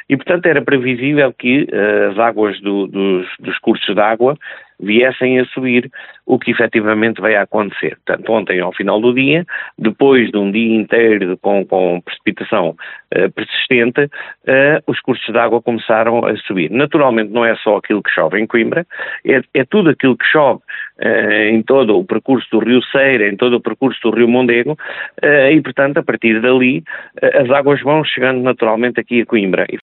E, portanto, era previsível que as águas dos cursos de água viessem a subir, o que efetivamente veio a acontecer. Portanto, ontem, ao final do dia, depois de um dia inteiro com precipitação persistente, os cursos de água começaram a subir. Naturalmente, não é só aquilo que chove em Coimbra, é tudo aquilo que chove em todo o percurso do Rio Ceira, em todo o percurso do Rio Mondego, e, portanto, a partir dali, as águas vão chegando naturalmente aqui a Coimbra.